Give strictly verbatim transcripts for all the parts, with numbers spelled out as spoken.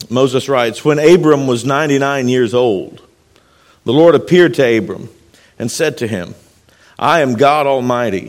Moses writes, "When Abram was ninety-nine years old, the Lord appeared to Abram and said to him, 'I am God Almighty.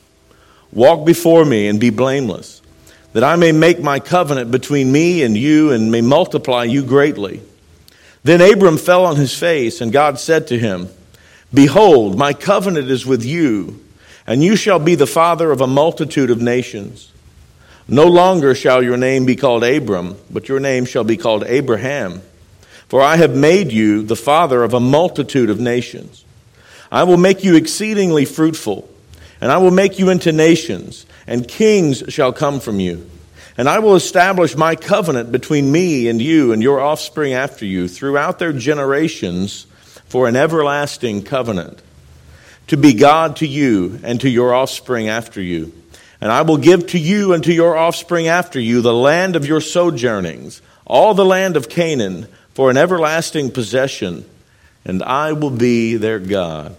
Walk before me and be blameless, that I may make my covenant between me and you and may multiply you greatly.' Then Abram fell on his face, and God said to him, 'Behold, my covenant is with you, and you shall be the father of a multitude of nations. No longer shall your name be called Abram, but your name shall be called Abraham. For I have made you the father of a multitude of nations. I will make you exceedingly fruitful, and I will make you into nations, and kings shall come from you. And I will establish my covenant between me and you and your offspring after you throughout their generations for an everlasting covenant, to be God to you and to your offspring after you. And I will give to you and to your offspring after you the land of your sojournings, all the land of Canaan, for an everlasting possession, and I will be their God.'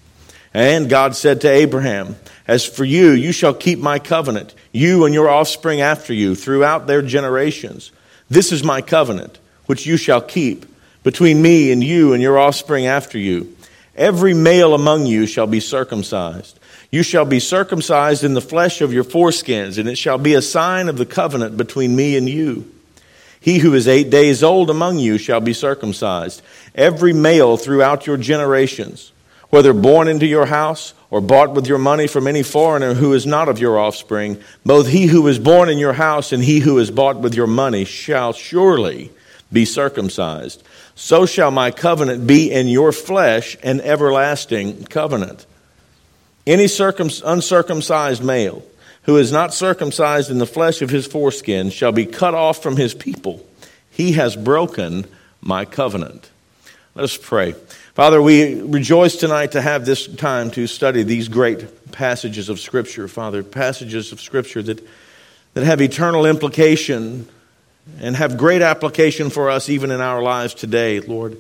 And God said to Abraham, 'As for you, you shall keep my covenant, you and your offspring after you, throughout their generations. This is my covenant, which you shall keep, between me and you and your offspring after you. Every male among you shall be circumcised. You shall be circumcised in the flesh of your foreskins, and it shall be a sign of the covenant between me and you. He who is eight days old among you shall be circumcised, every male throughout your generations, whether born into your house or bought with your money from any foreigner who is not of your offspring. Both he who is born in your house and he who is bought with your money shall surely be circumcised. So shall my covenant be in your flesh, an everlasting covenant. Any circum- uncircumcised male who is not circumcised in the flesh of his foreskin shall be cut off from his people. He has broken my covenant." Let us pray. Father, we rejoice tonight to have this time to study these great passages of Scripture, Father, passages of Scripture that, that have eternal implication and have great application for us even in our lives today, Lord.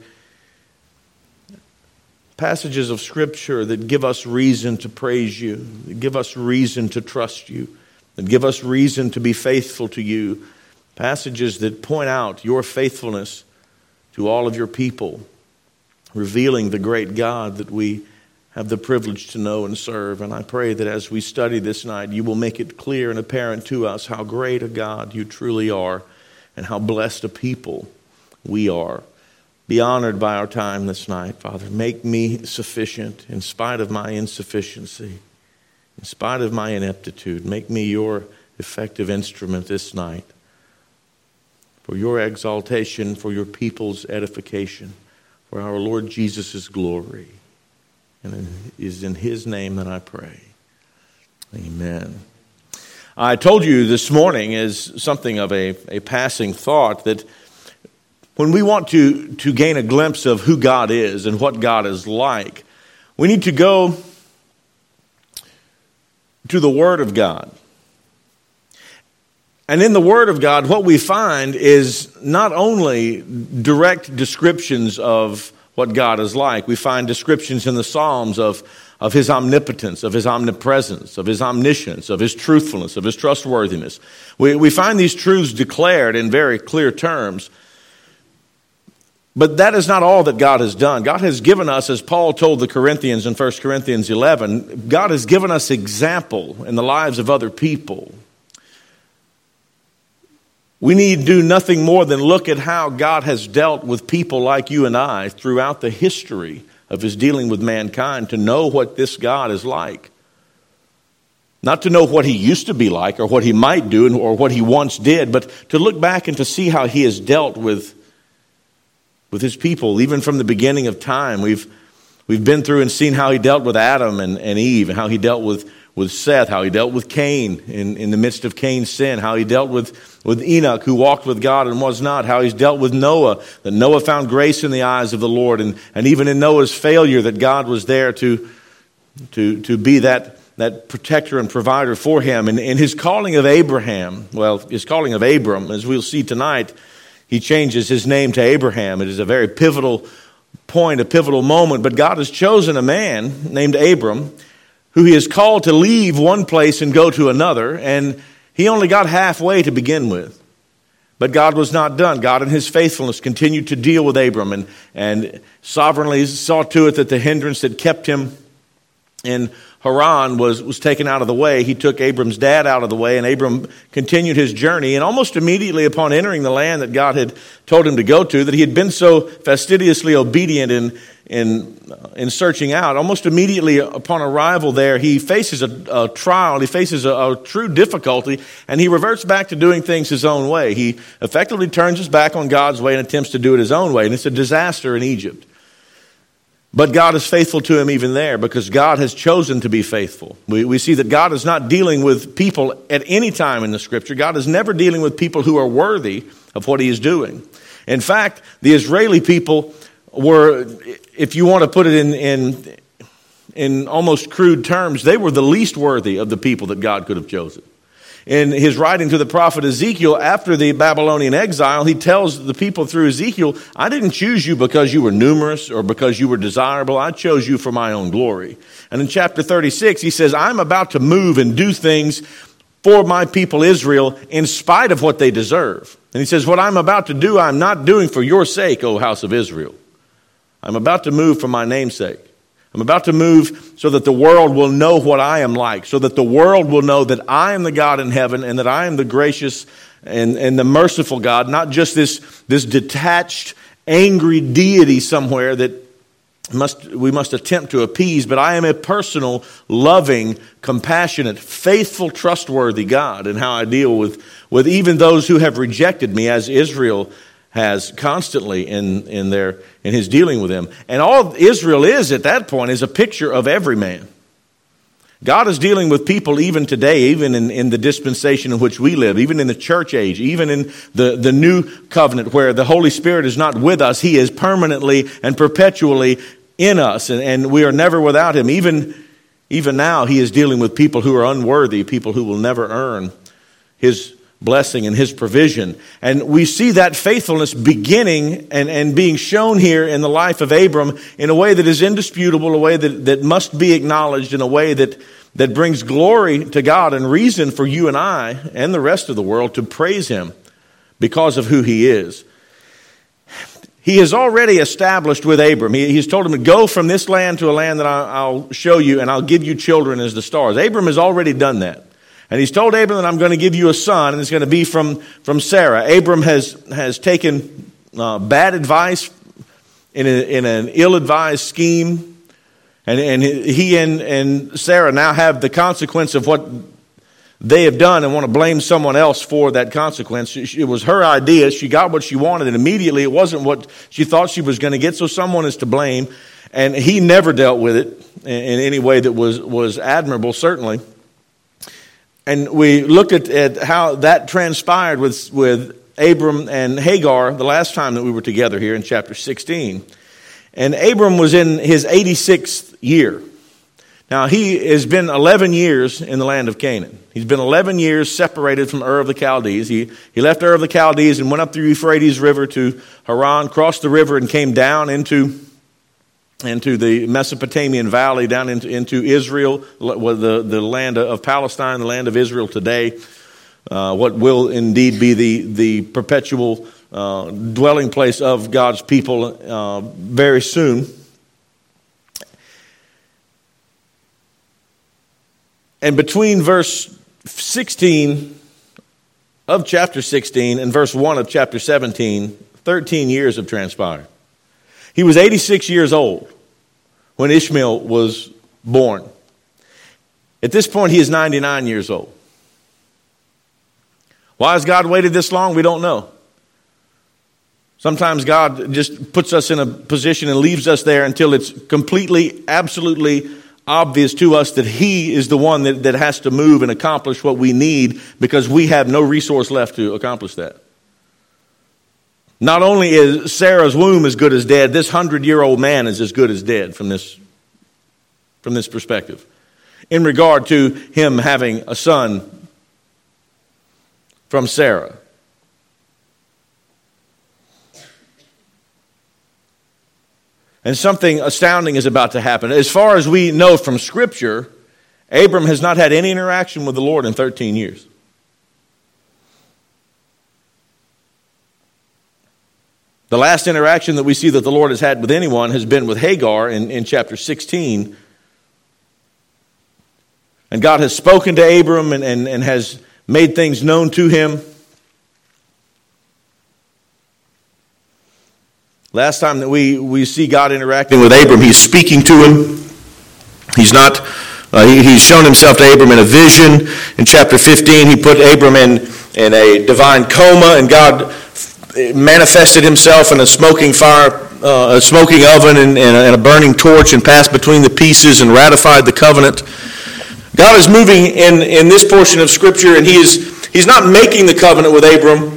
Passages of Scripture that give us reason to praise you, that give us reason to trust you, that give us reason to be faithful to you. Passages that point out your faithfulness to all of your people, revealing the great God that we have the privilege to know and serve. And I pray that as we study this night, you will make it clear and apparent to us how great a God you truly are and how blessed a people we are. Be honored by our time this night, Father. Make me sufficient in spite of my insufficiency, in spite of my ineptitude. Make me your effective instrument this night for your exaltation, for your people's edification, for our Lord Jesus' glory. And it is in his name that I pray. Amen. I told you this morning as something of a, a passing thought that when we want to, to gain a glimpse of who God is and what God is like, we need to go to the Word of God. And in the Word of God, what we find is not only direct descriptions of what God is like. We find descriptions in the Psalms of, of his omnipotence, of his omnipresence, of his omniscience, of his truthfulness, of his trustworthiness. We, we find these truths declared in very clear terms. But that is not all that God has done. God has given us, as Paul told the Corinthians in First Corinthians eleven, God has given us example in the lives of other people. We need do nothing more than look at how God has dealt with people like you and I throughout the history of his dealing with mankind to know what this God is like. Not to know what he used to be like or what he might do or what he once did, but to look back and to see how he has dealt with with his people, even from the beginning of time. We've we've been through and seen how he dealt with Adam and, and Eve, and how he dealt with, with Seth, how he dealt with Cain in, in the midst of Cain's sin, how he dealt with, with Enoch, who walked with God and was not, how he's dealt with Noah, that Noah found grace in the eyes of the Lord, and, and even in Noah's failure, that God was there to, to, to be that, that protector and provider for him. And in his calling of Abraham, well, his calling of Abram, as we'll see tonight, he changes his name to Abraham. It is a very pivotal point, a pivotal moment. But God has chosen a man named Abram, who he has called to leave one place and go to another. And he only got halfway to begin with. But God was not done. God in his faithfulness continued to deal with Abram and, and sovereignly saw to it that the hindrance that kept him in Haran was, was taken out of the way. He took Abram's dad out of the way, and Abram continued his journey. And almost immediately upon entering the land that God had told him to go to, that he had been so fastidiously obedient in, in, in searching out, almost immediately upon arrival there, he faces a, a trial, he faces a, a true difficulty, and he reverts back to doing things his own way. He effectively turns his back on God's way and attempts to do it his own way, and it's a disaster in Egypt. But God is faithful to him even there because God has chosen to be faithful. We, we see that God is not dealing with people at any time in the Scripture. God is never dealing with people who are worthy of what he is doing. In fact, the Israeli people were, if you want to put it in, in, in almost crude terms, they were the least worthy of the people that God could have chosen. In his writing to the prophet Ezekiel after the Babylonian exile, he tells the people through Ezekiel, I didn't choose you because you were numerous or because you were desirable. I chose you for my own glory. And in chapter thirty-six, he says, I'm about to move and do things for my people Israel in spite of what they deserve. And he says, what I'm about to do, I'm not doing for your sake, O house of Israel. I'm about to move for my name's sake. I'm about to move so that the world will know what I am like, so that the world will know that I am the God in heaven and that I am the gracious and, and the merciful God, not just this, this detached, angry deity somewhere that must we must attempt to appease, but I am a personal, loving, compassionate, faithful, trustworthy God in how I deal with, with even those who have rejected me, as Israel has constantly in, in their in his dealing with them. And all Israel is at that point is a picture of every man. God is dealing with people even today, even in, in the dispensation in which we live, even in the church age, even in the, the new covenant where the Holy Spirit is not with us. He is permanently and perpetually in us, and, and we are never without him. Even, even now, he is dealing with people who are unworthy, people who will never earn his blessing and his provision. And we see that faithfulness beginning and, and being shown here in the life of Abram in a way that is indisputable, a way that, that must be acknowledged, in a way that, that brings glory to God and reason for you and I and the rest of the world to praise him because of who he is. He has already established with Abram, he, he's told him to go from this land to a land that I, I'll show you, and I'll give you children as the stars. Abram has already done that. And he's told Abram that I'm going to give you a son, and it's going to be from, from Sarah. Abram has, has taken uh, bad advice in, a, in an ill-advised scheme. And, and he and, and Sarah now have the consequence of what they have done and want to blame someone else for that consequence. It was her idea. She got what she wanted, and immediately it wasn't what she thought she was going to get, so someone is to blame. And he never dealt with it in, in any way that was, was admirable, certainly. And we looked at, at how that transpired with, with Abram and Hagar the last time that we were together here in chapter sixteen. And Abram was in his eighty-sixth year. Now, he has been eleven years in the land of Canaan. He's been eleven years separated from Ur of the Chaldees. He, he left Ur of the Chaldees and went up the Euphrates River to Haran, crossed the river and came down into into the Mesopotamian valley, down into, into Israel, the, the land of Palestine, the land of Israel today, uh, what will indeed be the, the perpetual uh, dwelling place of God's people uh, very soon. And between verse sixteen of chapter sixteen and verse one of chapter seventeen, thirteen years have transpired. He was eighty-six years old when Ishmael was born. At this point, he is ninety-nine years old. Why has God waited this long? We don't know. Sometimes God just puts us in a position and leaves us there until it's completely, absolutely obvious to us that he is the one that, that has to move and accomplish what we need, because we have no resource left to accomplish that. Not only is Sarah's womb as good as dead, this hundred-year-old man is as good as dead from this, from this perspective, in regard to him having a son from Sarah. And something astounding is about to happen. As far as we know from Scripture, Abram has not had any interaction with the Lord in thirteen years. The last interaction that we see that the Lord has had with anyone has been with Hagar in, in chapter sixteen. And God has spoken to Abram and, and, and has made things known to him. Last time that we, we see God interacting with Abram, he's speaking to him. He's not, uh, he, he's shown himself to Abram in a vision. In chapter fifteen, he put Abram in, in a divine coma, and God manifested himself in a smoking fire, uh, a smoking oven and, and, a, and a burning torch, and passed between the pieces and ratified the covenant. God is moving in, in this portion of Scripture, and he is he's not making the covenant with Abram.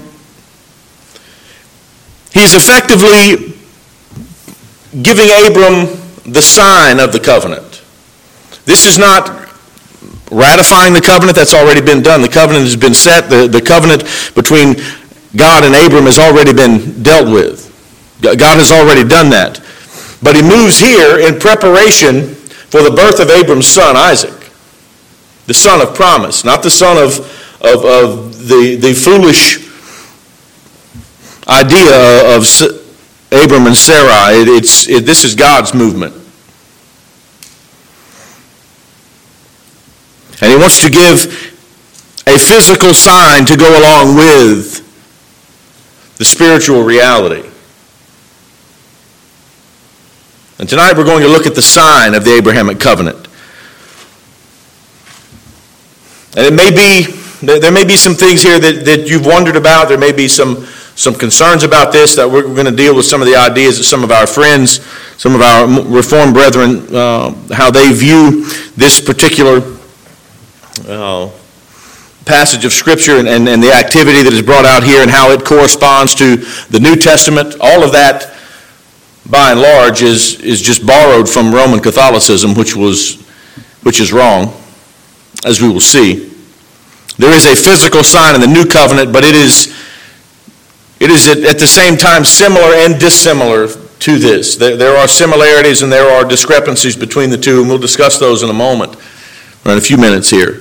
He's effectively giving Abram the sign of the covenant. This is not ratifying the covenant. That's already been done. The covenant has been set. The, the covenant between God and Abram has already been dealt with. God has already done that. But he moves here in preparation for the birth of Abram's son, Isaac. The son of promise, not the son of, of, of the, the foolish idea of Abram and Sarai. It, it's, it, this is God's movement. And he wants to give a physical sign to go along with the spiritual reality. And tonight we're going to look at the sign of the Abrahamic covenant. And it may be, there may be some things here that, that you've wondered about. There may be some, some concerns about this, that we're going to deal with some of the ideas that some of our friends, some of our Reformed brethren, uh, how they view this particular uh, passage of Scripture and, and, and the activity that is brought out here and how it corresponds to the New Testament. All of that, by and large, is, is just borrowed from Roman Catholicism, which was which is wrong, as we will see. There is a physical sign in the New Covenant, but it is it is at the same time similar and dissimilar to this. There, there are similarities and there are discrepancies between the two, and we'll discuss those in a moment, or in a few minutes here.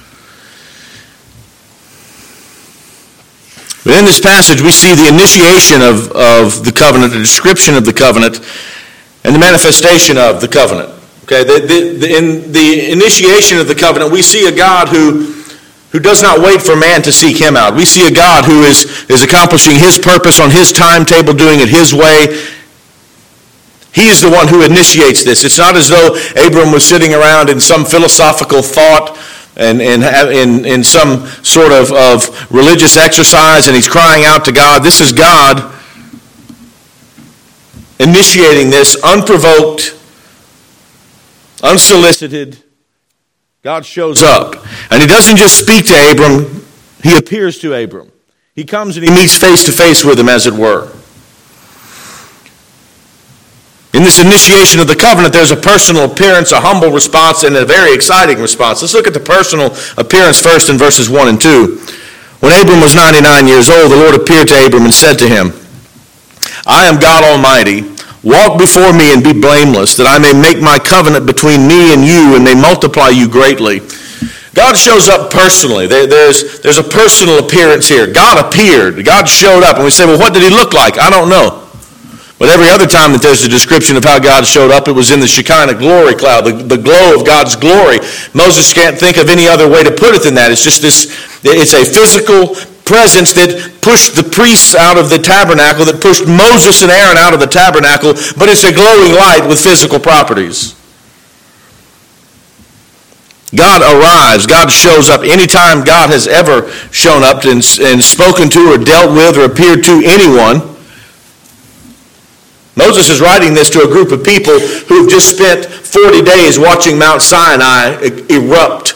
But in this passage, we see the initiation of, of the covenant, the description of the covenant, and the manifestation of the covenant. Okay, the, the, the, in the initiation of the covenant, we see a God who, who does not wait for man to seek him out. We see a God who is, is accomplishing his purpose on his timetable, doing it his way. He is the one who initiates this. It's not as though Abram was sitting around in some philosophical thought and in, in, in some sort of, of religious exercise, and he's crying out to God. This is God initiating this, unprovoked, unsolicited. God shows up. And he doesn't just speak to Abram, he appears to Abram. He comes and he meets face to face with him, as it were. In this initiation of the covenant, there's a personal appearance, a humble response, and a very exciting response. Let's look at the personal appearance first in verses one and two. When Abram was ninety-nine years old, the Lord appeared to Abram and said to him, I am God Almighty. Walk before me and be blameless, that I may make my covenant between me and you and may multiply you greatly. God shows up personally. There, there's, there's a personal appearance here. God appeared. God showed up. And we say, well, what did he look like? I don't know. But every other time that there's a description of how God showed up, it was in the Shekinah glory cloud, the, the glow of God's glory. Moses can't think of any other way to put it than that. It's just this, it's a physical presence that pushed the priests out of the tabernacle, that pushed Moses and Aaron out of the tabernacle, but it's a glowing light with physical properties. God arrives. God shows up. Anytime God has ever shown up and, and spoken to or dealt with or appeared to anyone, Moses is writing this to a group of people who have just spent forty days watching Mount Sinai erupt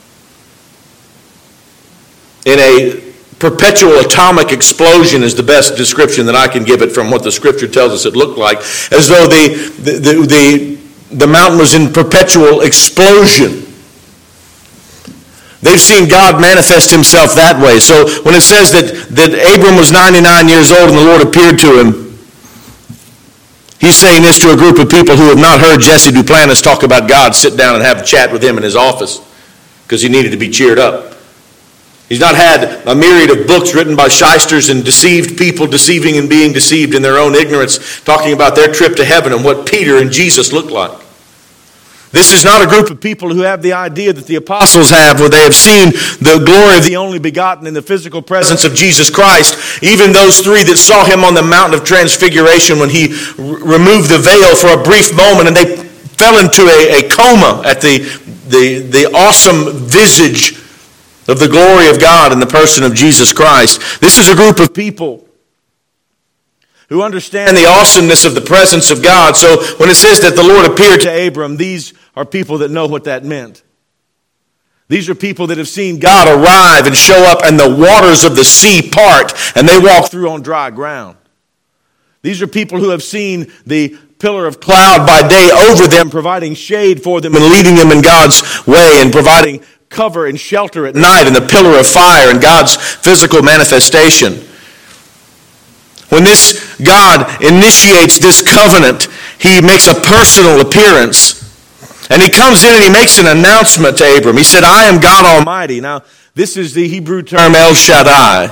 in a perpetual atomic explosion is the best description that I can give it from what the Scripture tells us it looked like, as though the, the, the, the, the mountain was in perpetual explosion. They've seen God manifest himself that way. So when it says that, that Abram was ninety-nine years old and the Lord appeared to him, he's saying this to a group of people who have not heard Jesse Duplantis talk about God, sit down and have a chat with him in his office because he needed to be cheered up. He's not had a myriad of books written by shysters and deceived people, deceiving and being deceived in their own ignorance, talking about their trip to heaven and what Peter and Jesus looked like. This is not a group of people who have the idea that the apostles have, where they have seen the glory of the only begotten in the physical presence of Jesus Christ. Even those three that saw him on the mountain of transfiguration when he r- removed the veil for a brief moment, and they fell into a, a coma at the, the, the awesome visage of the glory of God in the person of Jesus Christ. This is a group of people who understand the awesomeness of the presence of God. So when it says that the Lord appeared to Abram, these are people that know what that meant. These are people that have seen God arrive and show up and the waters of the sea part and they walk through on dry ground. These are people who have seen the pillar of cloud by day over them, providing shade for them and leading them in God's way, and providing cover and shelter at night, and the pillar of fire and God's physical manifestation. When this God initiates this covenant, he makes a personal appearance. And he comes in and he makes an announcement to Abram. He said, I am God Almighty. Now, this is the Hebrew term El Shaddai.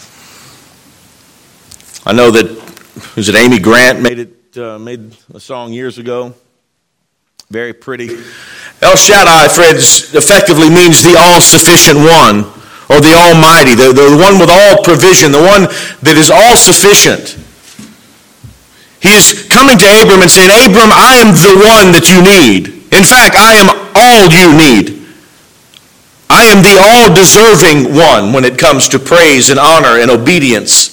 I know that, was it Amy Grant made it, uh, made a song years ago? Very pretty. El Shaddai, friends, effectively means the all-sufficient one, or the Almighty, the, the one with all provision, the one that is all-sufficient. He is coming to Abram and saying, Abram, I am the one that you need. In fact, I am all you need. I am the all-deserving one when it comes to praise and honor and obedience.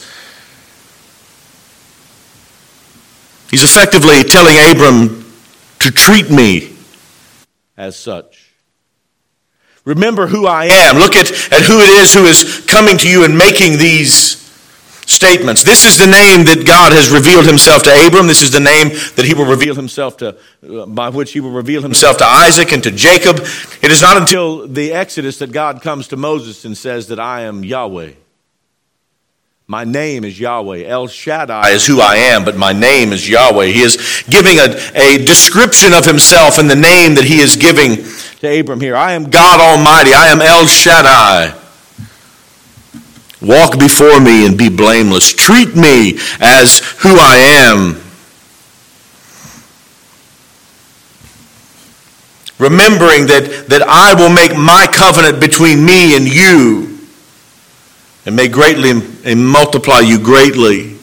He's effectively telling Abram to treat me as such. Remember who I am. Look at, at who it is who is coming to you and making these statements. This is the name that God has revealed himself to Abram. This is the name that he will reveal himself to, uh, by which he will reveal himself to Isaac and to Jacob. It is not until the Exodus that God comes to Moses and says that I am Yahweh. My name is Yahweh. El Shaddai is who I am, but my name is Yahweh. He is giving a, a description of himself in the name that he is giving to Abram here. I am God Almighty. I am El Shaddai. Walk before me and be blameless. Treat me as who I am. Remembering that, that I will make my covenant between me and you, and may greatly and multiply you greatly.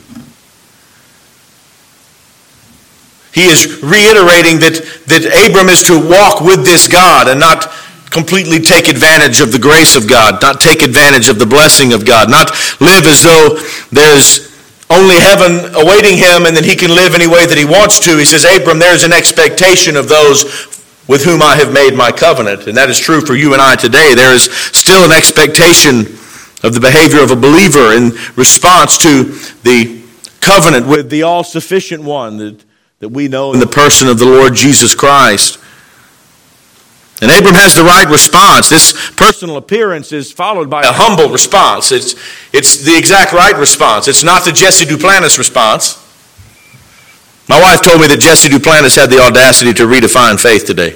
He is reiterating that, that Abram is to walk with this God and not completely take advantage of the grace of God, not take advantage of the blessing of God, not live as though there's only heaven awaiting him and that he can live any way that he wants to. He says, Abram, there's an expectation of those with whom I have made my covenant. And that is true for you and I today. There is still an expectation of the behavior of a believer in response to the covenant with the all-sufficient one that, that we know in the person of the Lord Jesus Christ. And Abram has the right response. This personal appearance is followed by a humble response. It's, it's the exact right response. It's not the Jesse Duplantis response. My wife told me that Jesse Duplantis had the audacity to redefine faith today.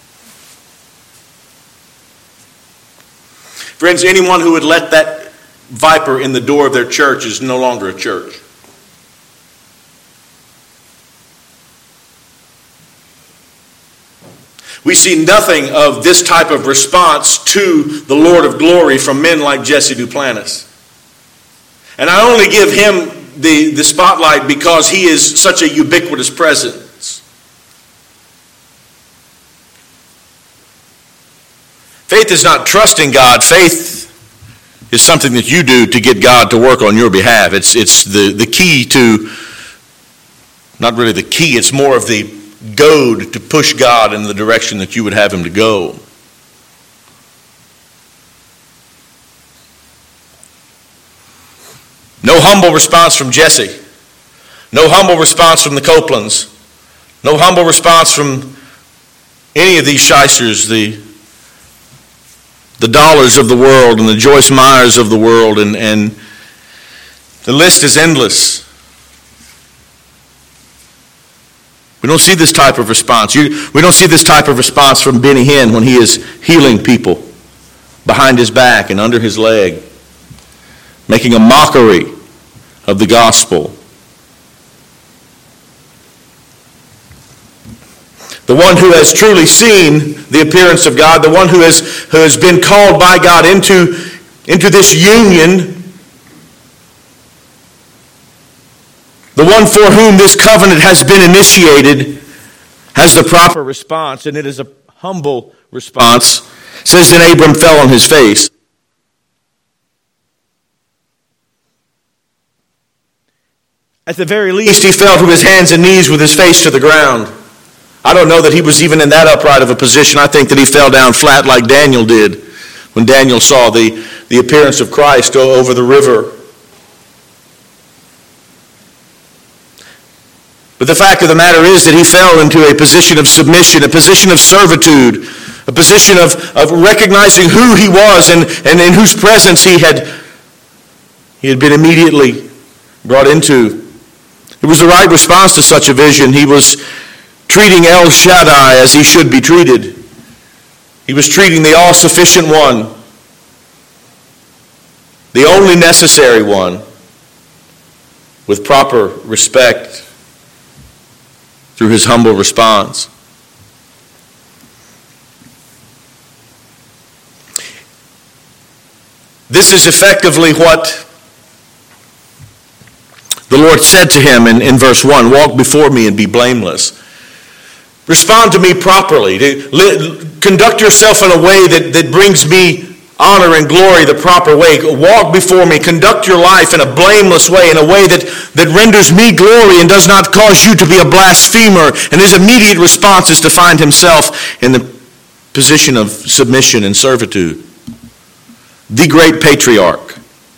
Friends, anyone who would let that viper in the door of their church is no longer a church. We see nothing of this type of response to the Lord of glory from men like Jesse Duplantis. And I only give him the, the spotlight because he is such a ubiquitous presence. Faith is not trusting God. Faith is something that you do to get God to work on your behalf. It's, it's the, the key to, not really the key, it's more of the goad to push God in the direction that you would have him to go. No humble response from Jesse. No humble response from the Copelands. No humble response from any of these shysters, the the Dollars of the world and the Joyce Meyers of the world, and, and the list is endless. We don't see this type of response. You, we don't see this type of response from Benny Hinn when he is healing people behind his back and under his leg. making a mockery of the gospel. The one who has truly seen the appearance of God, the one who has, who has been called by God into, into this union, the one for whom this covenant has been initiated, has the proper response, and it is a humble response. It says, then Abram fell on his face. At the very least, he fell to his hands and knees with his face to the ground. I don't know that he was even in that upright of a position. I think that he fell down flat like Daniel did when Daniel saw the, the appearance of Christ over the river. But the fact of the matter is that he fell into a position of submission, a position of servitude, a position of, of recognizing who he was and, and in whose presence he had, he had been immediately brought into. It was the right response to such a vision. He was treating El Shaddai as he should be treated. He was treating the all-sufficient one, the only necessary one, with proper respect through his humble response. This is effectively what the Lord said to him in, in verse one, walk before me and be blameless. Respond to me properly. Conduct yourself in a way that, that brings me honor and glory the proper way. Walk before me. Conduct your life in a blameless way, in a way that, that renders me glory and does not cause you to be a blasphemer. And his immediate response is to find himself in the position of submission and servitude. The great patriarch,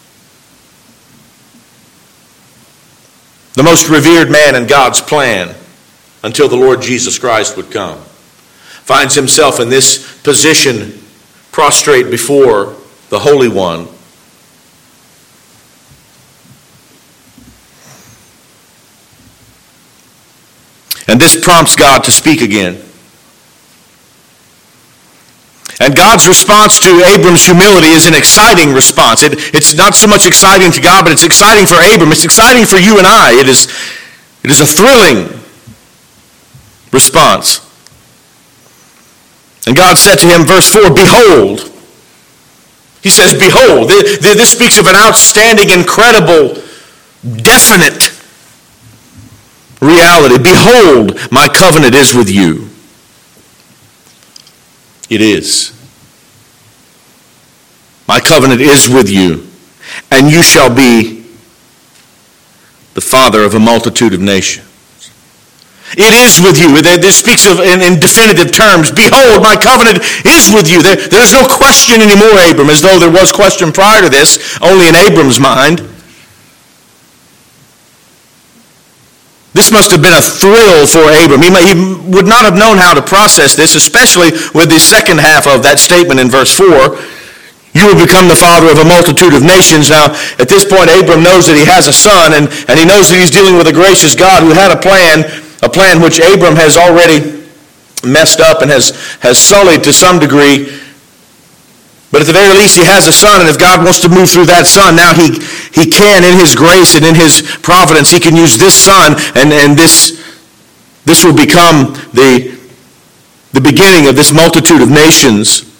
the most revered man in God's plan until the Lord Jesus Christ would come, finds himself in this position, prostrate before the Holy One. And this prompts God to speak again. And God's response to Abram's humility is an exciting response. It, it's not so much exciting to God, but it's exciting for Abram. It's exciting for you and I. It is, it is a thrilling response. And God said to him, verse four, behold. He says, behold. This speaks of an outstanding, incredible, definite reality. Behold, my covenant is with you. It is. My covenant is with you, and you shall be the father of a multitude of nations. It is with you. This speaks of in, in definitive terms. Behold, my covenant is with you. There, there's no question anymore, Abram, as though there was question prior to this, only in Abram's mind. This must have been a thrill for Abram. He, he would not have known how to process this, especially with the second half of that statement in verse four. You will become the father of a multitude of nations. Now, at this point, Abram knows that he has a son, and, and he knows that he's dealing with a gracious God who had a plan, a plan which Abram has already messed up and has, has sullied to some degree. But at the very least, he has a son, and if God wants to move through that son, now he, he can, in his grace and in his providence, he can use this son, and, and this, this will become the, the beginning of this multitude of nations.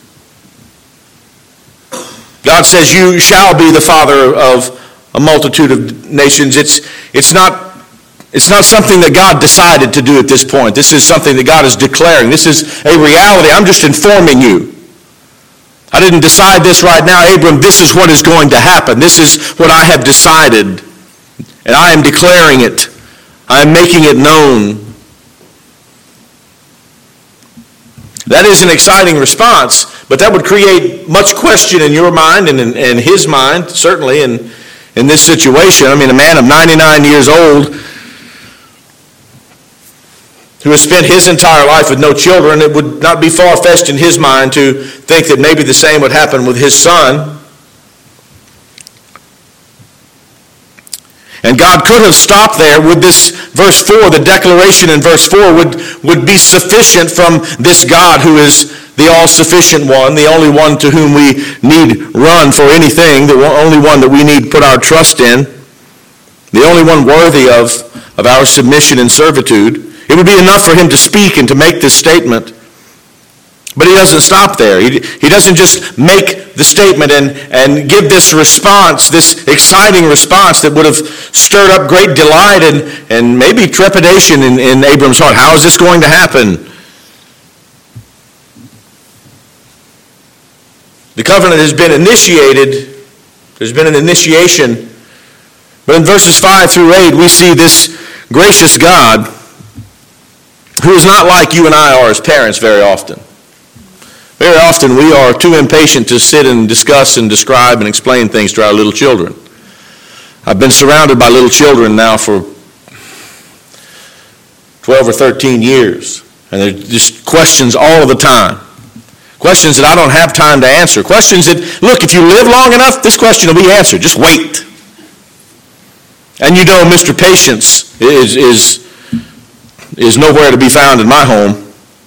God says, you shall be the father of a multitude of nations. It's, it's not, it's not something that God decided to do at this point. This is something that God is declaring. This is a reality. I'm just informing you. I didn't decide this right now. Abram, this is what is going to happen. This is what I have decided. And I am declaring it. I am making it known. That is an exciting response, but that would create much question in your mind and in, in his mind, certainly in, in this situation. I mean, a man of ninety-nine years old who has spent his entire life with no children, it would not be far-fetched in his mind to think that maybe the same would happen with his son. And God could have stopped there with this verse four. The declaration in verse four would, would be sufficient from this God who is the all-sufficient one, the only one to whom we need run for anything, the only one that we need put our trust in, the only one worthy of, of our submission and servitude. It would be enough for him to speak and to make this statement. But he doesn't stop there. He, he doesn't just make the statement and, and give this response, this exciting response that would have stirred up great delight and, and maybe trepidation in, in Abram's heart. How is this going to happen? The covenant has been initiated. There's been an initiation. But in verses five through eight, we see this gracious God who is not like you and I are as parents very often. Very often we are too impatient to sit and discuss and describe and explain things to our little children. I've been surrounded by little children now for twelve or thirteen years, and they're just questions all of the time. Questions that I don't have time to answer. Questions that, look, if you live long enough, this question will be answered. Just wait. And you know Mister Patience is, is, is nowhere to be found in my home.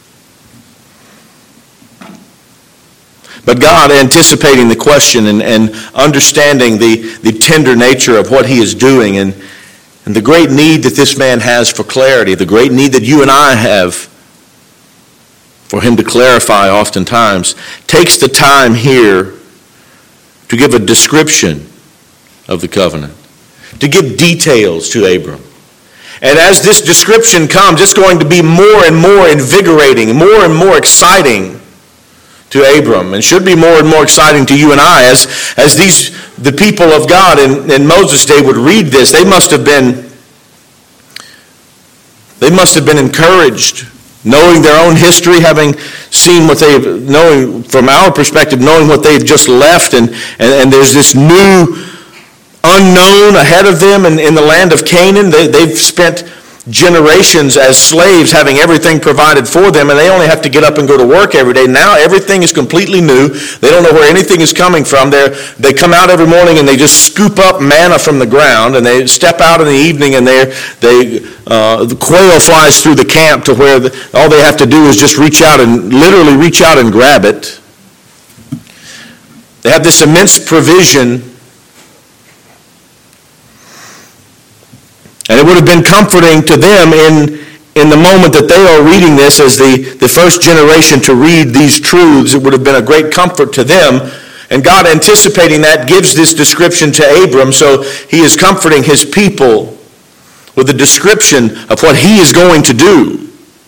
But God, anticipating the question and, and understanding the, the tender nature of what he is doing and, and the great need that this man has for clarity, the great need that you and I have for him to clarify oftentimes, takes the time here to give a description of the covenant, to give details to Abram. And as this description comes, it's going to be more and more invigorating, more and more exciting to Abram, and should be more and more exciting to you and I. As, as these, the people of God in, in Moses' day would read this, they must have been, they must have been encouraged, knowing their own history, having seen what they've, knowing from our perspective, knowing what they've just left, and, and, and there's this new unknown ahead of them in, in the land of Canaan. They, they've spent generations as slaves having everything provided for them, and they only have to get up and go to work every day. Now everything is completely new. They don't know where anything is coming from. They're, they come out every morning and they just scoop up manna from the ground, and they step out in the evening and they they uh, the quail flies through the camp to where the, all they have to do is just reach out and literally reach out and grab it. They have this immense provision. And it would have been comforting to them in, in the moment that they are reading this as the, the first generation to read these truths. It would have been a great comfort to them. And God, anticipating that, gives this description to Abram. So he is comforting his people with a description of what he is going to do.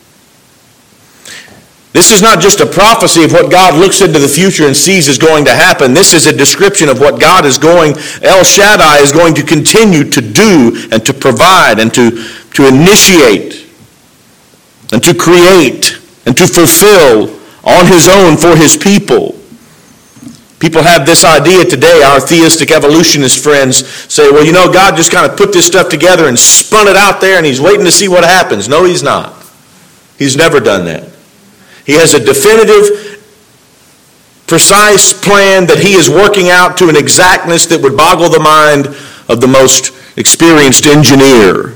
This is not just a prophecy of what God looks into the future and sees is going to happen. This is a description of what God is going, El Shaddai is going to continue to do and to provide and to, to initiate and to create and to fulfill on his own for his people. People have this idea today, our theistic evolutionist friends say, well, you know, God just kind of put this stuff together and spun it out there and he's waiting to see what happens. No, he's not. He's never done that. He has a definitive, precise plan that he is working out to an exactness that would boggle the mind of the most experienced engineer.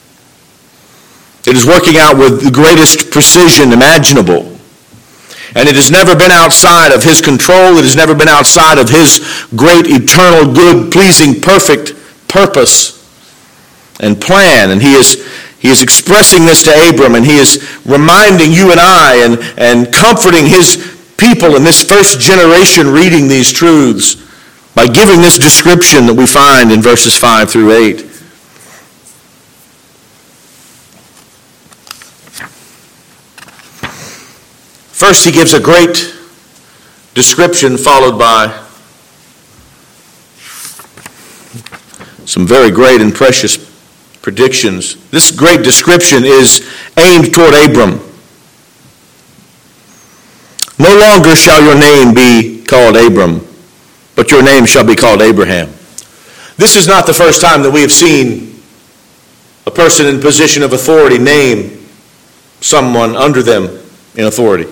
It is working out with the greatest precision imaginable. And it has never been outside of his control. It has never been outside of his great, eternal, good, pleasing, perfect purpose and plan. And he is He is expressing this to Abram, and he is reminding you and I and, and comforting his people in this first generation reading these truths by giving this description that we find in verses five through eight. First, he gives a great description followed by some very great and precious predictions. This great description is aimed toward Abram. No longer shall your name be called Abram, but your name shall be called Abraham. This is not the first time that we have seen a person in position of authority name someone under them in authority.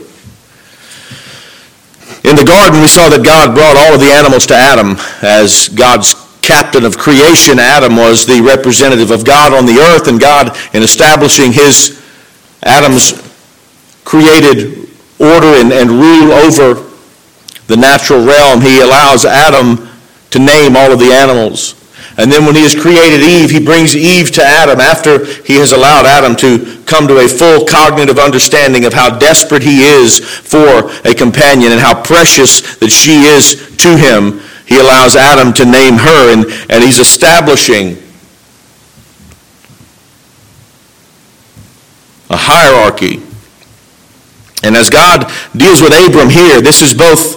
In the garden, we saw that God brought all of the animals to Adam as God's captain of creation. Adam was the representative of God on the earth, and God, in establishing his, Adam's created order and, and rule over the natural realm, he allows Adam to name all of the animals. And then when he has created Eve, he brings Eve to Adam after he has allowed Adam to come to a full cognitive understanding of how desperate he is for a companion and how precious that she is to him. He allows Adam to name her, and, and he's establishing a hierarchy. And as God deals with Abram here, this is both,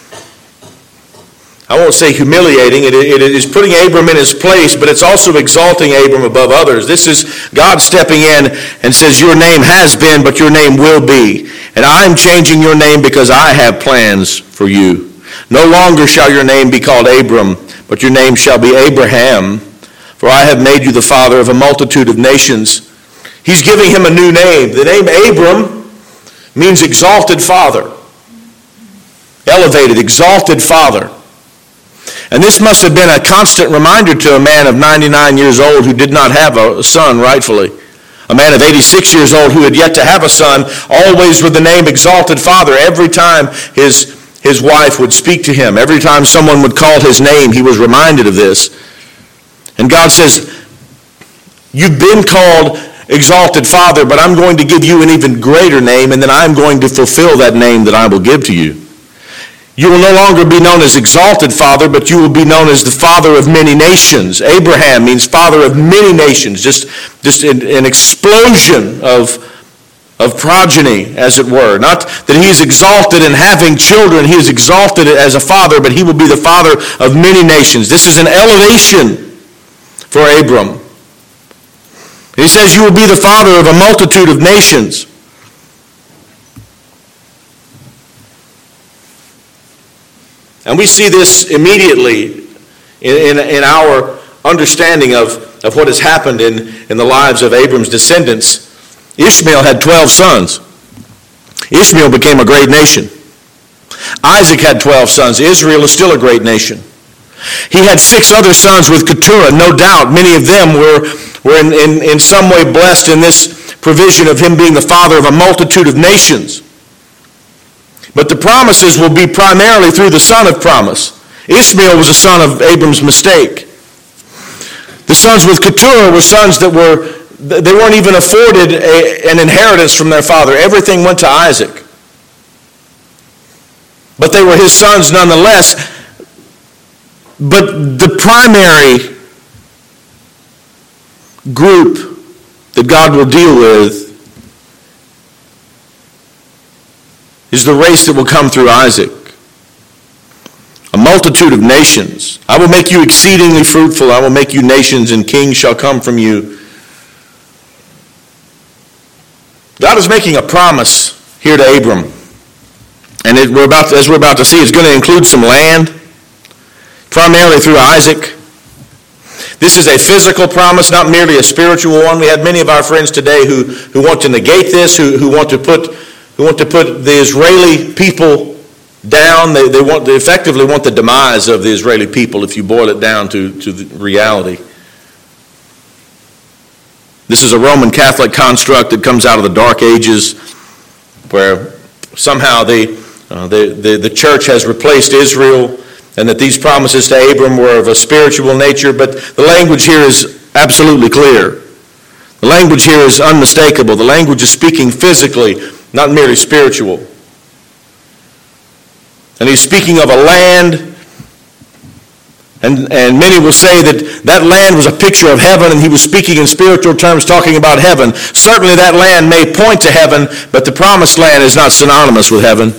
I won't say humiliating, it, it is putting Abram in his place, but it's also exalting Abram above others. This is God stepping in and says, your name has been, but your name will be. And I'm changing your name because I have plans for you. No longer shall your name be called Abram, but your name shall be Abraham, for I have made you the father of a multitude of nations. He's giving him a new name. The name Abram means exalted father. Elevated, exalted father. And this must have been a constant reminder to a man of ninety-nine years old who did not have a son rightfully. A man of eighty-six years old who had yet to have a son, always with the name exalted father. Every time his, his wife would speak to him, every time someone would call his name, he was reminded of this. And God says, you've been called exalted father, but I'm going to give you an even greater name, and then I'm going to fulfill that name that I will give to you. You will no longer be known as exalted father, but you will be known as the father of many nations. Abraham means father of many nations, just, just an, an explosion of, of progeny, as it were. Not that he is exalted in having children, he is exalted as a father, but he will be the father of many nations. This is an elevation for Abram. He says, you will be the father of a multitude of nations. And we see this immediately in, in, in our understanding of, of what has happened in, in the lives of Abram's descendants. Ishmael had twelve sons. Ishmael became a great nation. Isaac had twelve sons. Israel is still a great nation. He had six other sons with Keturah. No doubt many of them were, were in, in, in some way blessed in this provision of him being the father of a multitude of nations. But the promises will be primarily through the son of promise. Ishmael was a son of Abram's mistake. The sons with Keturah were sons that were, they weren't even afforded a, an inheritance from their father. Everything went to Isaac. But they were his sons nonetheless. But the primary group that God will deal with is the race that will come through Isaac. A multitude of nations. I will make you exceedingly fruitful. I will make you nations, and kings shall come from you. God is making a promise here to Abram. And it, we're about to, as we're about to see, it's going to include some land, primarily through Isaac. This is a physical promise, not merely a spiritual one. We have many of our friends today who, who want to negate this, who, who want to put who want to put the Israeli people down. They, they want they effectively want the demise of the Israeli people if you boil it down to, to the reality. This is a Roman Catholic construct that comes out of the Dark Ages, where somehow the, uh, the, the, the church has replaced Israel, and that these promises to Abram were of a spiritual nature, but the language here is absolutely clear. The language here is unmistakable. The language is speaking physically, not merely spiritual. And he's speaking of a land, and, and many will say that that land was a picture of heaven, and he was speaking in spiritual terms, talking about heaven. Certainly that land may point to heaven, but the promised land is not synonymous with heaven.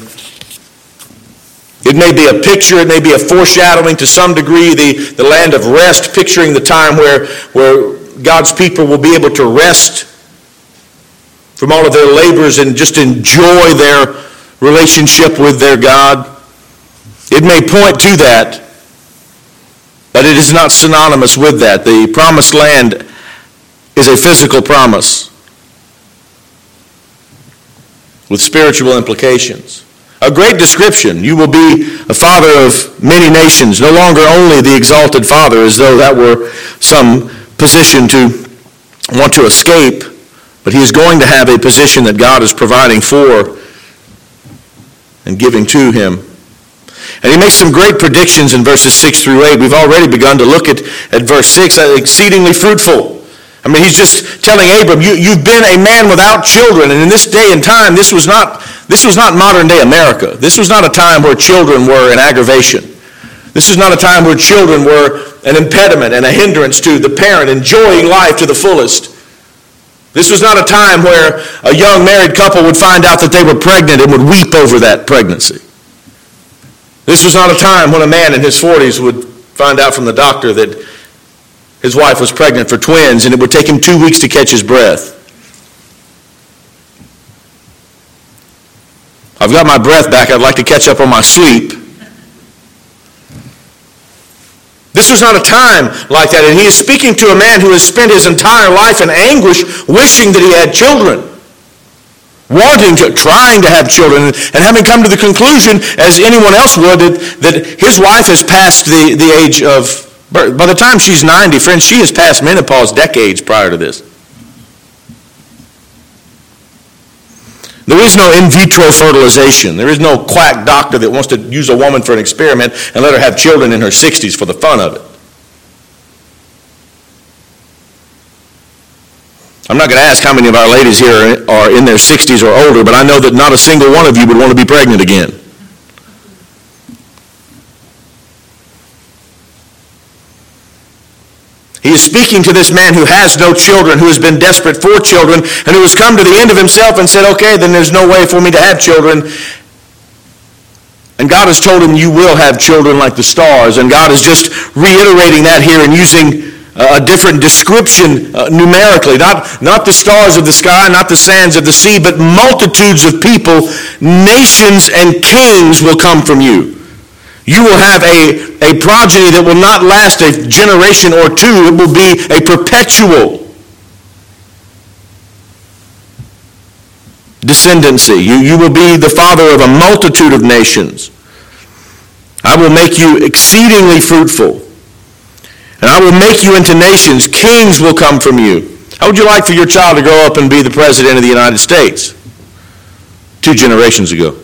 It may be a picture, it may be a foreshadowing to some degree, the, the land of rest, picturing the time where, where God's people will be able to rest from all of their labors and just enjoy their relationship with their God. It may point to that, but it is not synonymous with that. The promised land is a physical promise with spiritual implications. A great description. You will be a father of many nations, no longer only the exalted father, as though that were some position to want to escape, but he is going to have a position that God is providing for and giving to him. And he makes some great predictions in verses six through eight. We've already begun to look at, at verse six, exceedingly fruitful. I mean, he's just telling Abram, you, you've been a man without children. And in this day and time, this was not this was not modern day America. This was not a time where children were an aggravation. This was not a time where children were an impediment and a hindrance to the parent enjoying life to the fullest. This was not a time where a young married couple would find out that they were pregnant and would weep over that pregnancy. This was not a time when a man in his forties would find out from the doctor that his wife was pregnant for twins and it would take him two weeks to catch his breath. I've got my breath back. I'd like to catch up on my sleep. This was not a time like that. And he is speaking to a man who has spent his entire life in anguish, wishing that he had children, wanting to, trying to have children, and having come to the conclusion, as anyone else would, that, that his wife has passed the, the age of birth. By the time she's ninety, friends, she has passed menopause decades prior to this. There is no in vitro fertilization. There is no quack doctor that wants to use a woman for an experiment and let her have children in her sixties for the fun of it. I'm not going to ask how many of our ladies here are in their sixties or older, but I know that not a single one of you would want to be pregnant again. He is speaking to this man who has no children, who has been desperate for children, and who has come to the end of himself and said, okay, then there's no way for me to have children. And God has told him, you will have children like the stars. And God is just reiterating that here and using a different description uh, numerically. Not, not the stars of the sky, not the sands of the sea, but multitudes of people, nations and kings will come from you. You will have a, a progeny that will not last a generation or two. It will be a perpetual descendancy. You, you will be the father of a multitude of nations. I will make you exceedingly fruitful. And I will make you into nations. Kings will come from you. How would you like for your child to grow up and be the president of the United States? Two generations ago.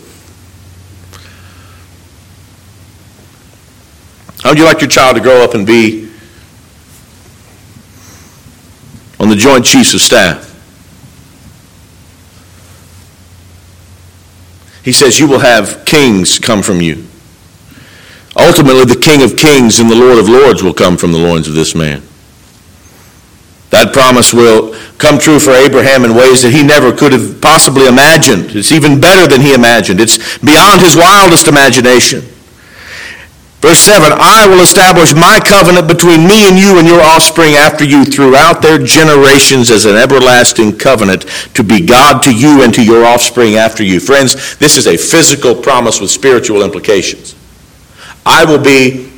How would you like your child to grow up and be on the Joint Chiefs of Staff? He says, you will have kings come from you. Ultimately, the King of Kings and the Lord of Lords will come from the loins of this man. That promise will come true for Abraham in ways that he never could have possibly imagined. It's even better than he imagined. It's beyond his wildest imagination. Verse seven, I will establish my covenant between me and you and your offspring after you throughout their generations as an everlasting covenant to be God to you and to your offspring after you. Friends, this is a physical promise with spiritual implications. I will be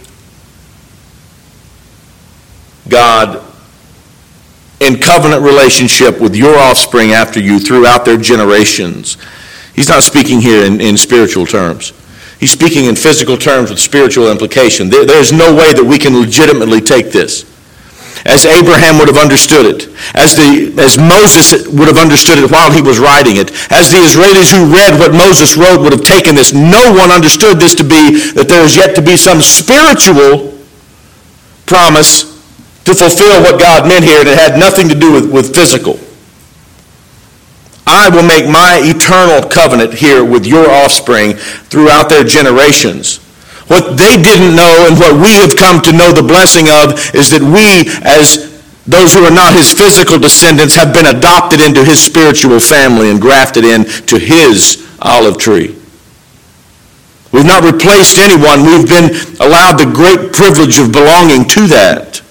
God in covenant relationship with your offspring after you throughout their generations. He's not speaking here in, in spiritual terms. He's speaking in physical terms with spiritual implication. There, there's no way that we can legitimately take this. As Abraham would have understood it, as, the, as Moses would have understood it while he was writing it, as the Israelis who read what Moses wrote would have taken this, no one understood this to be that there is yet to be some spiritual promise to fulfill what God meant here, and it had nothing to do with, with physical. I will make my eternal covenant here with your offspring throughout their generations. What they didn't know and what we have come to know the blessing of is that we, as those who are not his physical descendants, have been adopted into his spiritual family and grafted into his olive tree. We've not replaced anyone. We've been allowed the great privilege of belonging to that.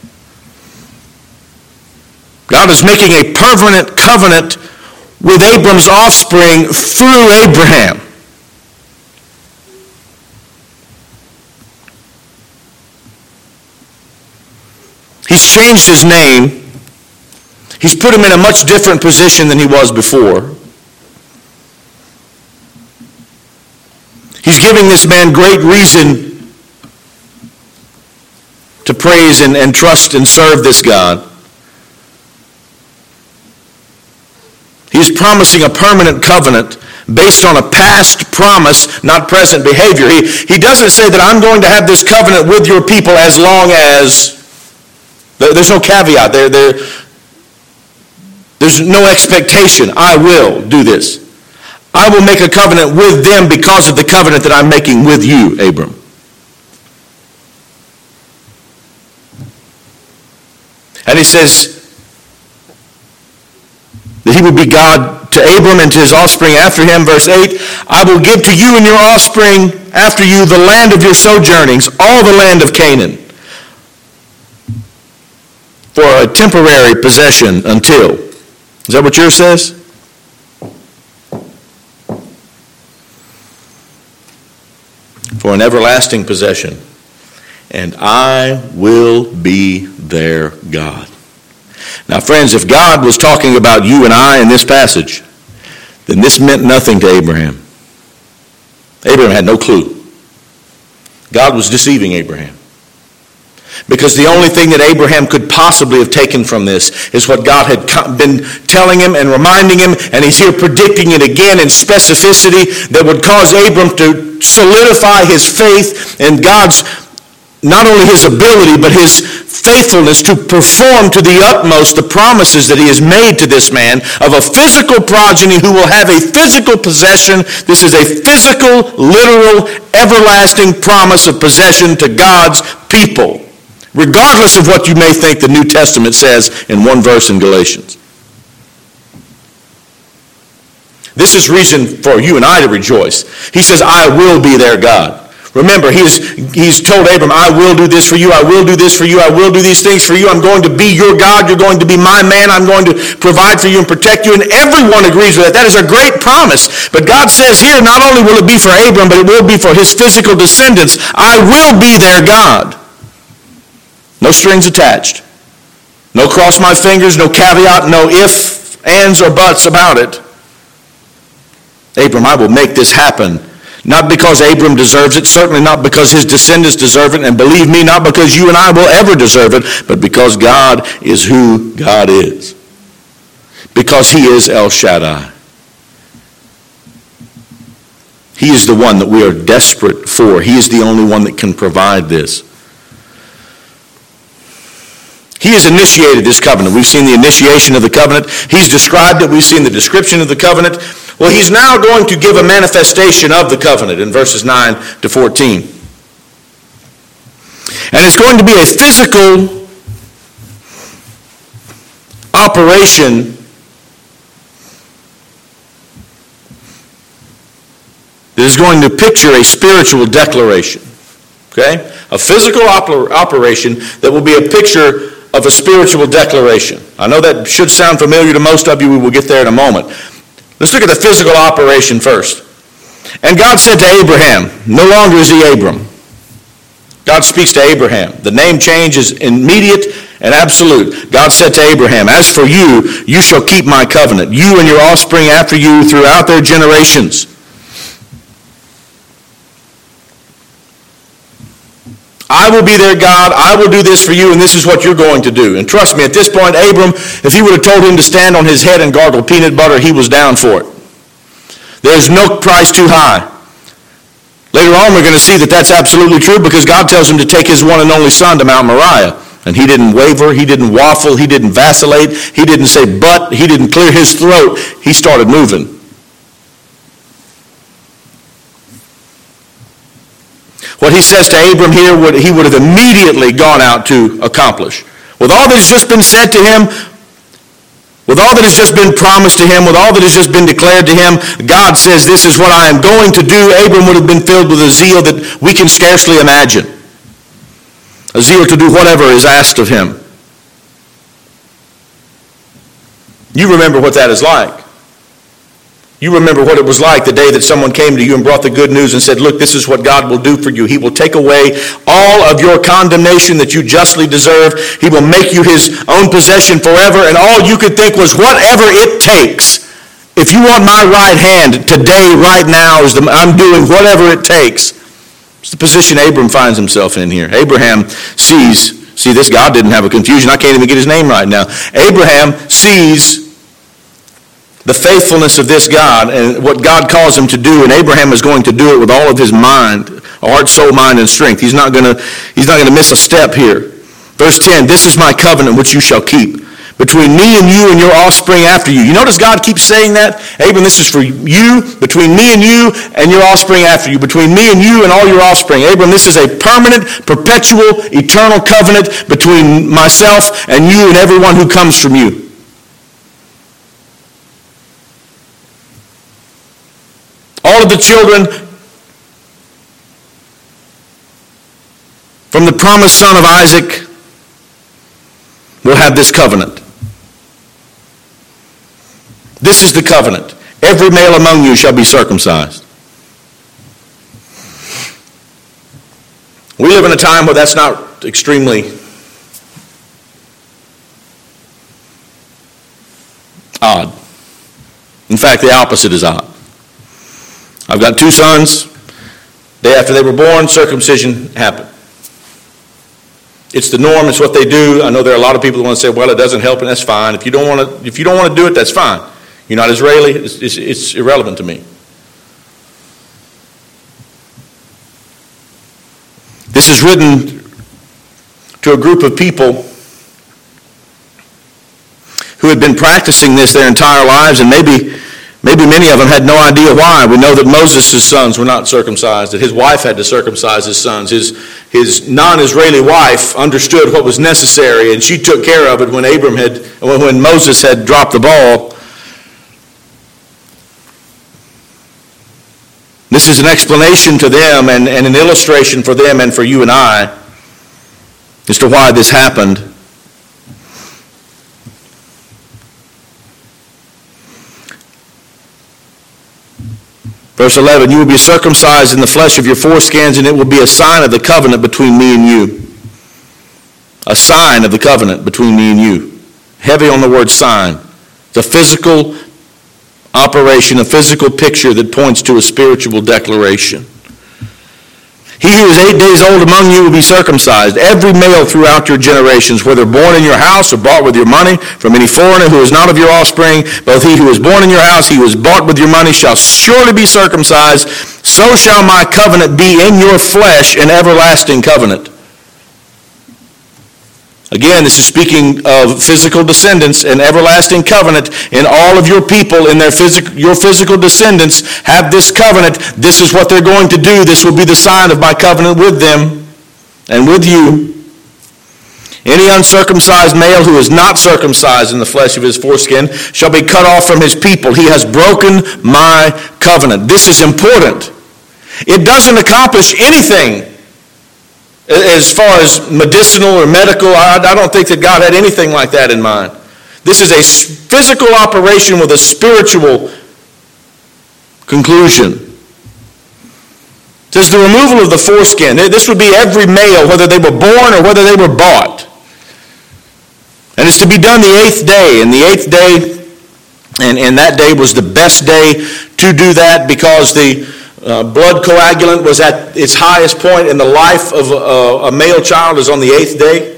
God is making a permanent covenant with Abram's offspring through Abraham. He's changed his name. He's put him in a much different position than he was before. He's giving this man great reason to praise and, and trust and serve this God. He is promising a permanent covenant based on a past promise, not present behavior. He, he doesn't say that I'm going to have this covenant with your people as long as, there's no caveat there. there there's no expectation. I will do this. I will make a covenant with them because of the covenant that I'm making with you, Abram. And he says that he would be God to Abram and to his offspring after him. Verse eight, I will give to you and your offspring after you the land of your sojournings, all the land of Canaan, for a temporary possession until. Is that what yours says? For an everlasting possession. And I will be their God. Now, friends, if God was talking about you and I in this passage, then this meant nothing to Abraham. Abraham had no clue. God was deceiving Abraham. Because the only thing that Abraham could possibly have taken from this is what God had been telling him and reminding him, and he's here predicting it again in specificity that would cause Abram to solidify his faith in God's, not only his ability, but his faithfulness to perform to the utmost the promises that he has made to this man of a physical progeny who will have a physical possession. This is a physical, literal, everlasting promise of possession to God's people, regardless of what you may think the New Testament says in one verse in Galatians. This is reason for you and I to rejoice. He says, I will be their God. Remember, he's, he's told Abram, I will do this for you, I will do this for you, I will do these things for you, I'm going to be your God, you're going to be my man, I'm going to provide for you and protect you, and everyone agrees with that. That is a great promise. But God says here, not only will it be for Abram, but it will be for his physical descendants. I will be their God. No strings attached. No cross my fingers, no caveat, no ifs, ands, or buts about it. Abram, I will make this happen. Not because Abram deserves it, certainly not because his descendants deserve it, and believe me, not because you and I will ever deserve it, but because God is who God is. Because he is El Shaddai. He is the one that we are desperate for. He is the only one that can provide this. He has initiated this covenant. We've seen the initiation of the covenant. He's described it. We've seen the description of the covenant. Well, he's now going to give a manifestation of the covenant in verses nine to fourteen. And it's going to be a physical operation that is going to picture a spiritual declaration. Okay? A physical oper- operation that will be a picture of a spiritual declaration. I know that should sound familiar to most of you. We will get there in a moment. Let's look at the physical operation first. And God said to Abraham, no longer is he Abram. God speaks to Abraham. The name change is immediate and absolute. God said to Abraham, as for you, you shall keep my covenant, you and your offspring after you throughout their generations. I will be their God, I will do this for you, and this is what you're going to do. And trust me, at this point, Abram, if he would have told him to stand on his head and gargle peanut butter, he was down for it. There's no price too high. Later on, we're going to see that that's absolutely true because God tells him to take his one and only son to Mount Moriah. And he didn't waver, he didn't waffle, he didn't vacillate, he didn't say but, he didn't clear his throat. He started moving. What he says to Abram here, would, he would have immediately gone out to accomplish. With all that has just been said to him, with all that has just been promised to him, with all that has just been declared to him, God says, this is what I am going to do. Abram would have been filled with a zeal that we can scarcely imagine. A zeal to do whatever is asked of him. You remember what that is like. You remember what it was like the day that someone came to you and brought the good news and said, look, this is what God will do for you. He will take away all of your condemnation that you justly deserve. He will make you his own possession forever. And all you could think was, whatever it takes. If you want my right hand today, right now, is the, I'm doing whatever it takes. It's the position Abram finds himself in here. Abraham sees, see this, God didn't have a confusion. I can't even get his name right now. Abraham sees the faithfulness of this God and what God calls him to do, and Abraham is going to do it with all of his mind, heart, soul, mind, and strength. He's not going to, he's not going to miss a step here. Verse ten, this is my covenant which you shall keep between me and you and your offspring after you. You notice God keeps saying that? Abram, this is for you, between me and you and your offspring after you. Between me and you and all your offspring. Abram, this is a permanent, perpetual, eternal covenant between myself and you and everyone who comes from you. All of the children from the promised son of Isaac will have this covenant. This is the covenant. Every male among you shall be circumcised. We live in a time where that's not extremely odd. In fact, the opposite is odd. I've got two sons. Day after they were born, circumcision happened. It's the norm. It's what they do. I know there are a lot of people that want to say, well, it doesn't help, and that's fine. If you don't want to, if you don't want to do it, that's fine. You're not Israeli. It's, it's, it's irrelevant to me. This is written to a group of people who had been practicing this their entire lives, and maybe Maybe many of them had no idea why. We know that Moses' sons were not circumcised, that his wife had to circumcise his sons. His, his non-Israeli wife understood what was necessary, and she took care of it when Abram had, when Moses had dropped the ball. This is an explanation to them and, and an illustration for them and for you and I as to why this happened. Verse eleven, you will be circumcised in the flesh of your foreskins, and it will be a sign of the covenant between me and you. A sign of the covenant between me and you. Heavy on the word sign. It's a physical operation, a physical picture that points to a spiritual declaration. He who is eight days old among you will be circumcised, every male throughout your generations, whether born in your house or bought with your money from any foreigner who is not of your offspring. Both he who is born in your house, he who is bought with your money, shall surely be circumcised. So shall my covenant be in your flesh, an everlasting covenant. Again, this is speaking of physical descendants, an everlasting covenant in all of your people, in their physical, your physical descendants have this covenant. This is what they're going to do. This will be the sign of my covenant with them and with you. Any uncircumcised male who is not circumcised in the flesh of his foreskin shall be cut off from his people. He has broken my covenant. This is important. It doesn't accomplish anything as far as medicinal or medical. I, I don't think that God had anything like that in mind. This is a physical operation with a spiritual conclusion. It says the removal of the foreskin. This would be every male, whether they were born or whether they were bought. And it's to be done the eighth day. And the eighth day, and, and that day was the best day to do that, because the Uh, blood coagulant was at its highest point in the life of a, a male child is on the eighth day.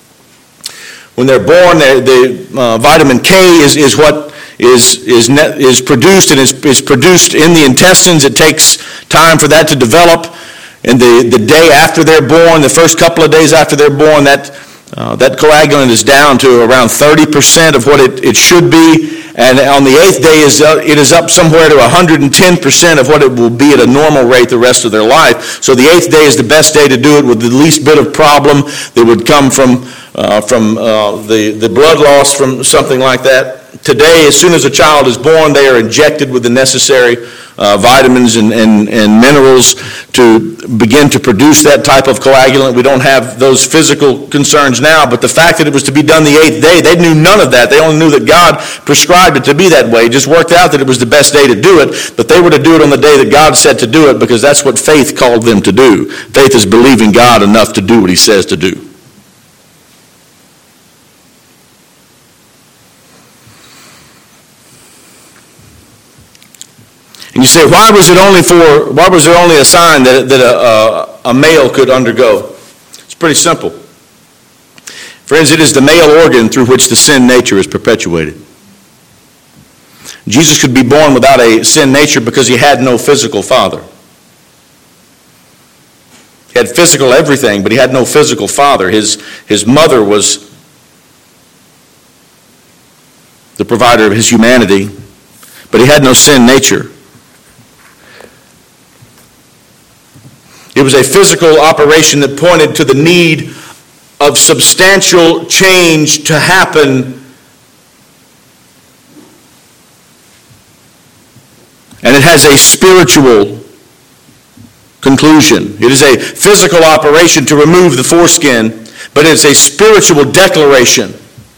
When they're born, they're, the uh, vitamin K is, is what is is net, is produced and is, is produced in the intestines. It takes time for that to develop. And the, the day after they're born, the first couple of days after they're born, that uh, that coagulant is down to around thirty percent of what it, it should be. And on the eighth day, is uh, it is up somewhere to one hundred ten percent of what it will be at a normal rate the rest of their life. So the eighth day is the best day to do it, with the least bit of problem that would come from uh, from uh, the, the blood loss from something like that. Today, as soon as a child is born, they are injected with the necessary uh, vitamins and, and, and minerals to begin to produce that type of coagulant. We don't have those physical concerns now, but the fact that it was to be done the eighth day, they knew none of that. They only knew that God prescribed it to be that way. It just worked out that it was the best day to do it, but they were to do it on the day that God said to do it, because that's what faith called them to do. Faith is believing God enough to do what he says to do. And you say, why was it only for? Why was there only a sign that, that a, a, a male could undergo? It's pretty simple. Friends, it is the male organ through which the sin nature is perpetuated. Jesus could be born without a sin nature because he had no physical father. He had physical everything, but he had no physical father. His, his mother was the provider of his humanity, but he had no sin nature. It was a physical operation that pointed to the need of substantial change to happen. And it has a spiritual conclusion. It is a physical operation to remove the foreskin, but it's a spiritual declaration.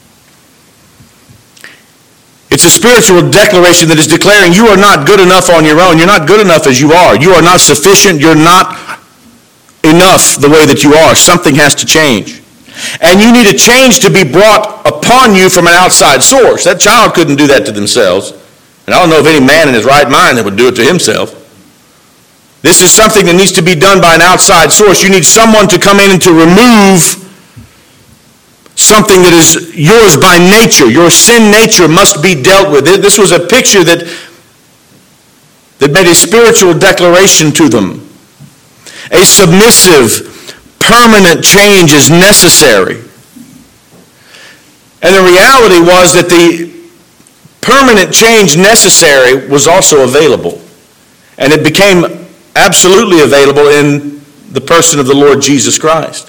It's a spiritual declaration that is declaring you are not good enough on your own. You're not good enough as you are. You are not sufficient. You're not enough the way that you are. Something has to change. And you need a change to be brought upon you from an outside source. That child couldn't do that to themselves. And I don't know of any man in his right mind that would do it to himself. This is something that needs to be done by an outside source. You need someone to come in and to remove something that is yours by nature. Your sin nature must be dealt with. This was a picture that, that made a spiritual declaration to them. A submissive, permanent change is necessary. And the reality was that the permanent change necessary was also available. And it became absolutely available in the person of the Lord Jesus Christ.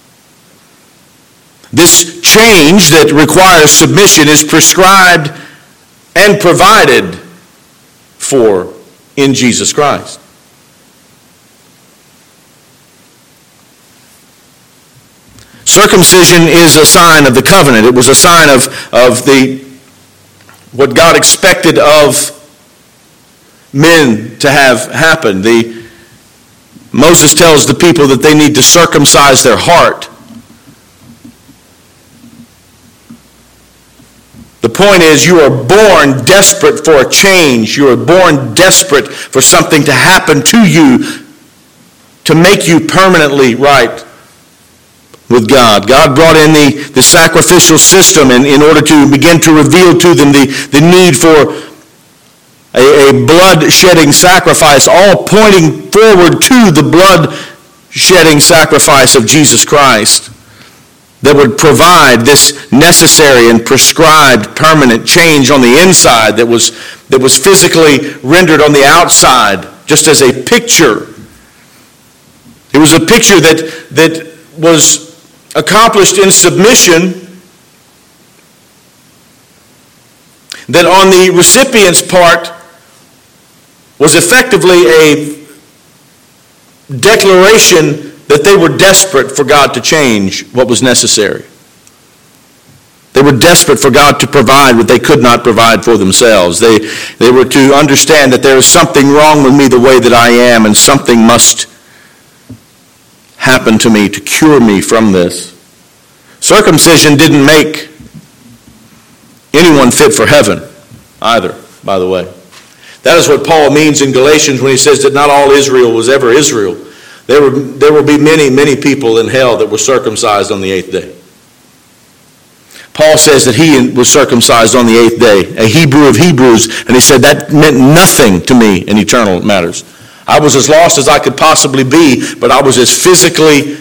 This change that requires submission is prescribed and provided for in Jesus Christ. Circumcision is a sign of the covenant. It was a sign of, of the what God expected of men to have happen. The, Moses tells the people that they need to circumcise their heart. The point is, you are born desperate for a change. You are born desperate for something to happen to you to make you permanently right with God. God brought in the, the sacrificial system in, in order to begin to reveal to them the, the need for a, a blood-shedding sacrifice, all pointing forward to the blood-shedding sacrifice of Jesus Christ that would provide this necessary and prescribed permanent change on the inside that was, that was physically rendered on the outside, just as a picture. It was a picture that, that was accomplished in submission, that on the recipient's part was effectively a declaration that they were desperate for God to change what was necessary. They were desperate for God to provide what they could not provide for themselves. They, they were to understand that there is something wrong with me the way that I am, and something must happen to me to cure me from this. Circumcision didn't make anyone fit for heaven either, by the way. That is what Paul means in Galatians when he says that not all Israel was ever Israel. There were, there will be many, many people in hell that were circumcised on the eighth day. Paul says that he was circumcised on the eighth day, a Hebrew of Hebrews, and he said that meant nothing to me in eternal matters. I was as lost as I could possibly be, but I was as physically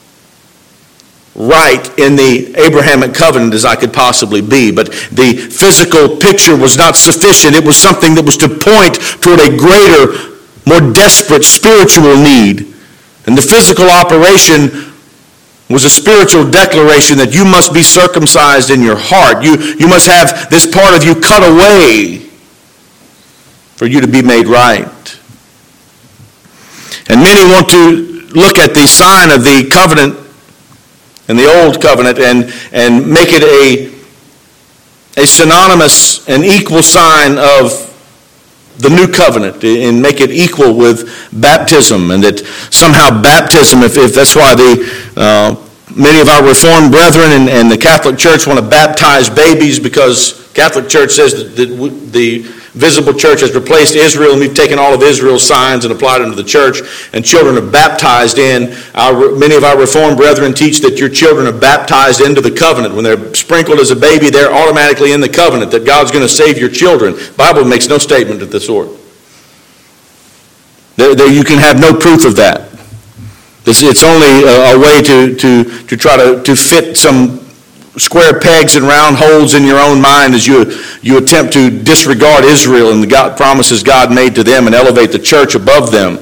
right in the Abrahamic covenant as I could possibly be. But the physical picture was not sufficient. It was something that was to point toward a greater, more desperate spiritual need. And the physical operation was a spiritual declaration that you must be circumcised in your heart. You, you must have this part of you cut away for you to be made right. And many want to look at the sign of the covenant and the old covenant and, and make it a, a synonymous and equal sign of the new covenant, and make it equal with baptism, and that somehow baptism, if, if that's why the uh, many of our Reformed brethren and, and the Catholic Church want to baptize babies, because Catholic Church says that the, the visible church has replaced Israel, and we've taken all of Israel's signs and applied them to the church, and children are baptized in. Our, many of our Reformed brethren teach that your children are baptized into the covenant. When they're sprinkled as a baby, they're automatically in the covenant, that God's going to save your children. The Bible makes no statement of this sort. There, there, you can have no proof of that. It's, it's only a, a way to, to, to try to, to fit some square pegs and round holes in your own mind as you, you attempt to disregard Israel and the God, promises God made to them and elevate the church above them.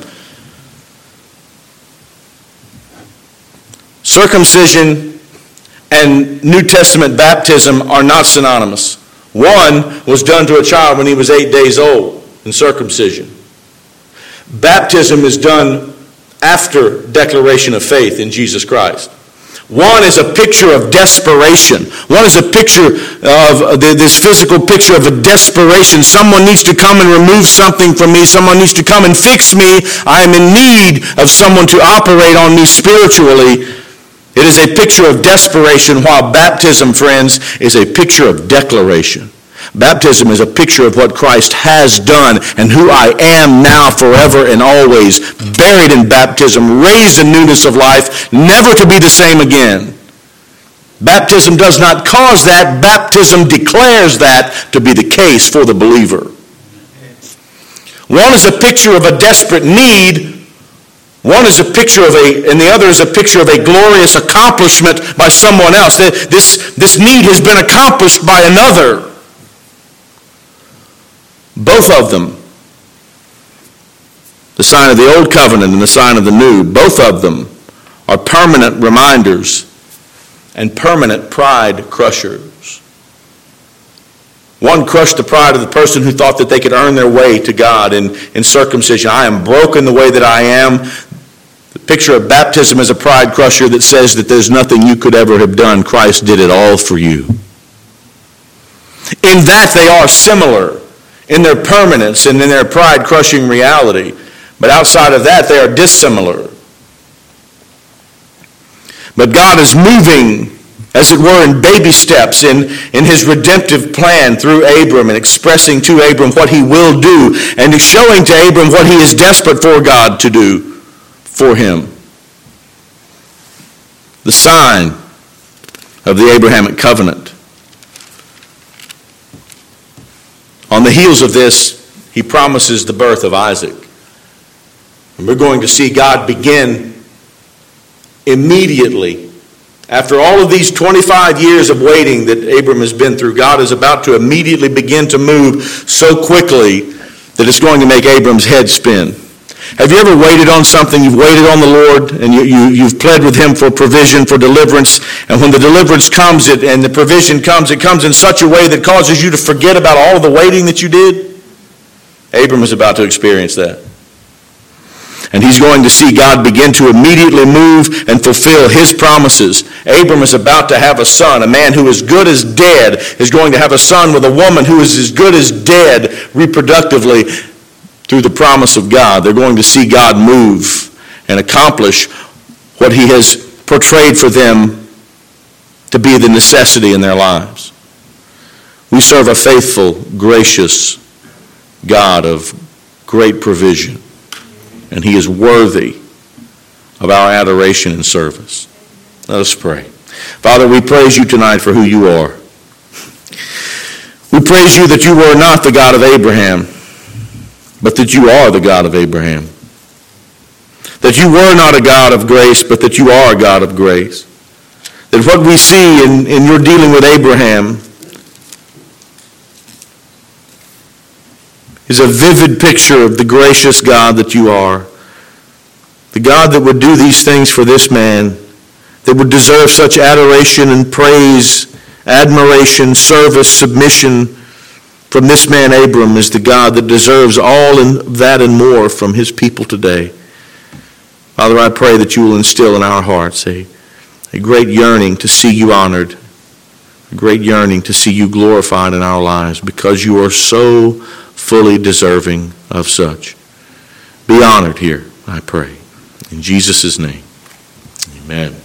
Circumcision and New Testament baptism are not synonymous. One was done to a child when he was eight days old in circumcision. Baptism is done after declaration of faith in Jesus Christ. One is a picture of desperation. One is a picture of this physical picture of a desperation. Someone needs to come and remove something from me. Someone needs to come and fix me. I am in need of someone to operate on me spiritually. It is a picture of desperation, while baptism, friends, is a picture of declaration. Baptism is a picture of what Christ has done and who I am now forever and always, buried in baptism, raised in newness of life, never to be the same again. Baptism does not cause that. Baptism declares that to be the case for the believer. One is a picture of a desperate need. One is a picture of a, and the other is a picture of a glorious accomplishment by someone else. This, this need has been accomplished by another. Both of them, the sign of the old covenant and the sign of the new, both of them are permanent reminders and permanent pride crushers. One crushed the pride of the person who thought that they could earn their way to God in, in circumcision. I am broken the way that I am. The picture of baptism is a pride crusher that says that there's nothing you could ever have done. Christ did it all for you. In that they are similar, in their permanence and in their pride-crushing reality. But outside of that, they are dissimilar. But God is moving, as it were, in baby steps in, in his redemptive plan through Abram and expressing to Abram what he will do and showing to Abram what he is desperate for God to do for him. The sign of the Abrahamic covenant. On the heels of this, he promises the birth of Isaac. And we're going to see God begin immediately. After all of these twenty-five years of waiting that Abram has been through, God is about to immediately begin to move so quickly that it's going to make Abram's head spin. Have you ever waited on something? You've waited on the Lord, and you, you, you've pled with him for provision, for deliverance. And when the deliverance comes it, and the provision comes, it comes in such a way that causes you to forget about all of the waiting that you did. Abram is about to experience that. And he's going to see God begin to immediately move and fulfill his promises. Abram is about to have a son. A man who is good as dead is going to have a son with a woman who is as good as dead reproductively. Through the promise of God, they're going to see God move and accomplish what he has portrayed for them to be the necessity in their lives. We serve a faithful, gracious God of great provision, and he is worthy of our adoration and service. Let us pray. Father, we praise you tonight for who you are. We praise you that you were not the God of Abraham, but that you are the God of Abraham. That you were not a God of grace, but that you are a God of grace. That what we see in, in your dealing with Abraham is a vivid picture of the gracious God that you are. The God that would do these things for this man, that would deserve such adoration and praise, admiration, service, submission from this man Abram, is the God that deserves all in that and more from his people today. Father, I pray that you will instill in our hearts a, a great yearning to see you honored, a great yearning to see you glorified in our lives, because you are so fully deserving of such. Be honored here, I pray. In Jesus' name, amen.